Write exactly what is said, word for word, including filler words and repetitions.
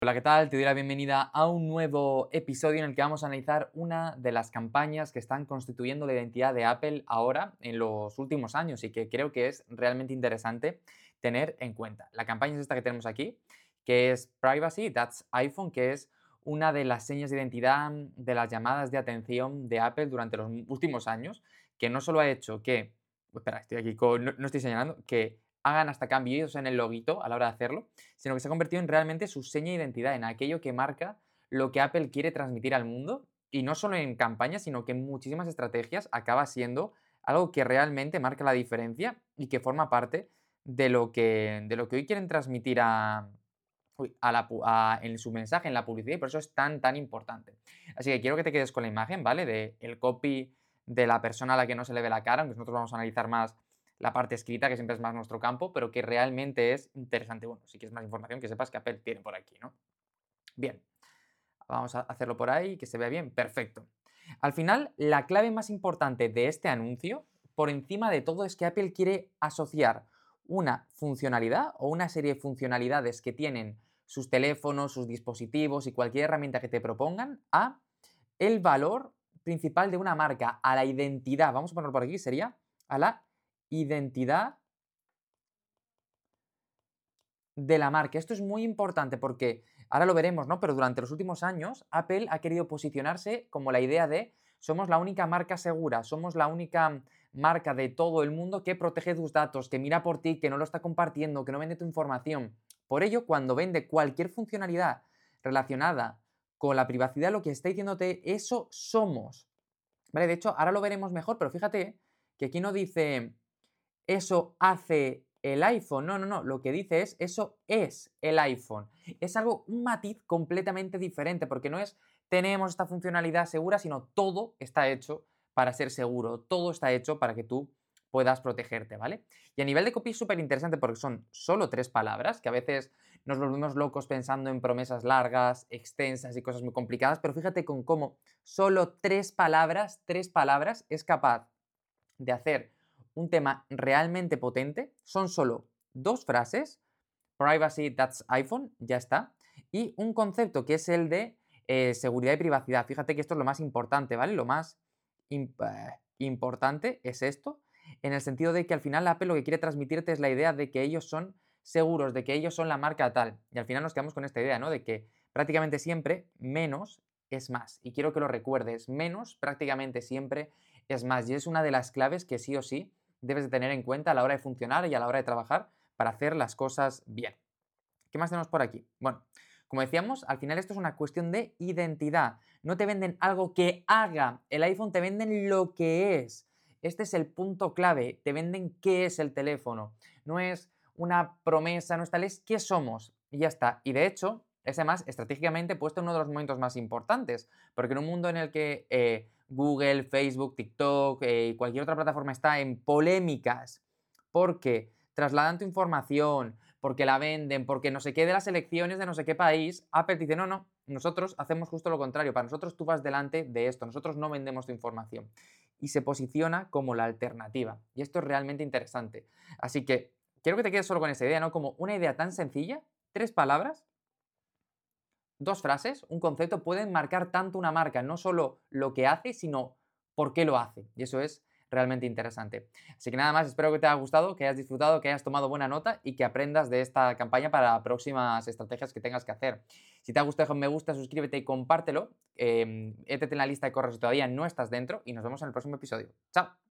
Hola, ¿qué tal? Te doy la bienvenida a un nuevo episodio en el que vamos a analizar una de las campañas que están constituyendo la identidad de Apple ahora en los últimos años y que creo que es realmente interesante tener en cuenta. La campaña es esta que tenemos aquí, que es Privacy, That's iPhone, que es una de las señas de identidad de las llamadas de atención de Apple durante los últimos años, que no solo ha hecho que, espera, estoy aquí con, no, no estoy señalando, que hagan hasta cambios en el loguito a la hora de hacerlo, sino que se ha convertido en realmente su seña de identidad, en aquello que marca lo que Apple quiere transmitir al mundo, y no solo en campañas, sino que en muchísimas estrategias acaba siendo algo que realmente marca la diferencia y que forma parte de lo que, de lo que hoy quieren transmitir a, uy, a la pu- a- en su mensaje, en la publicidad, y por eso es tan, tan importante. Así que quiero que te quedes con la imagen, ¿vale? De el copy de la persona a la que no se le ve la cara, aunque nosotros vamos a analizar más la parte escrita, que siempre es más nuestro campo, pero que realmente es interesante. Bueno, si quieres más información, que sepas que Apple tiene por aquí, ¿no? Bien, vamos a hacerlo por ahí, que se vea bien. Perfecto. Al final, la clave más importante de este anuncio, por encima de todo, es que Apple quiere asociar una funcionalidad o una serie de funcionalidades que tienen sus teléfonos, sus dispositivos y cualquier herramienta que te propongan a el valor principal de una marca, a la identidad. Vamos a ponerlo por aquí, sería a la identidad de la marca. Esto es muy importante porque ahora lo veremos, ¿no? Pero durante los últimos años, Apple ha querido posicionarse como la idea de somos la única marca segura, somos la única marca de todo el mundo que protege tus datos, que mira por ti, que no lo está compartiendo, que no vende tu información. Por ello, cuando vende cualquier funcionalidad relacionada con la privacidad, lo que está diciéndote, eso somos. ¿Vale? De hecho, ahora lo veremos mejor, pero fíjate que aquí no dice eso hace el iPhone. No, no, no. Lo que dice es eso es el iPhone. Es algo, un matiz completamente diferente, porque no es tenemos esta funcionalidad segura, sino todo está hecho para ser seguro. Todo está hecho para que tú puedas protegerte, ¿vale? Y a nivel de copy es súper interesante porque son solo tres palabras, que a veces nos volvemos locos pensando en promesas largas, extensas y cosas muy complicadas, pero fíjate con cómo solo tres palabras, tres palabras es capaz de hacer un tema realmente potente. Son solo dos frases, privacy, that's iPhone, ya está, y un concepto que es el de eh, seguridad y privacidad. Fíjate que esto es lo más importante, ¿vale? Lo más imp eh, importante es esto, en el sentido de que al final Apple lo que quiere transmitirte es la idea de que ellos son seguros, de que ellos son la marca tal. Y al final nos quedamos con esta idea, ¿no? De que prácticamente siempre menos es más. Y quiero que lo recuerdes, menos prácticamente siempre es más. Y es una de las claves que sí o sí debes de tener en cuenta a la hora de funcionar y a la hora de trabajar para hacer las cosas bien. ¿Qué más tenemos por aquí? Bueno, como decíamos, al final esto es una cuestión de identidad. No te venden algo que haga el iPhone, te venden lo que es. Este es el punto clave. Te venden qué es el teléfono. No es una promesa, no es tal, es qué somos. Y ya está. Y de hecho, es además estratégicamente puesto en uno de los momentos más importantes. Porque en un mundo en el que eh, Google, Facebook, TikTok eh, y cualquier otra plataforma está en polémicas porque trasladan tu información, porque la venden, porque no sé qué de las elecciones de no sé qué país, Apple dice, no, no, nosotros hacemos justo lo contrario, para nosotros tú vas delante de esto, nosotros no vendemos tu información. Y se posiciona como la alternativa. Y esto es realmente interesante. Así que quiero que te quedes solo con esa idea, ¿no? Como una idea tan sencilla, tres palabras, dos frases, un concepto, pueden marcar tanto una marca, no solo lo que hace, sino por qué lo hace. Y eso es realmente interesante. Así que nada más, espero que te haya gustado, que hayas disfrutado, que hayas tomado buena nota y que aprendas de esta campaña para próximas estrategias que tengas que hacer. Si te ha gustado, deja un me gusta, suscríbete y compártelo. Eh, étete en la lista de correos si todavía no estás dentro y nos vemos en el próximo episodio. ¡Chao!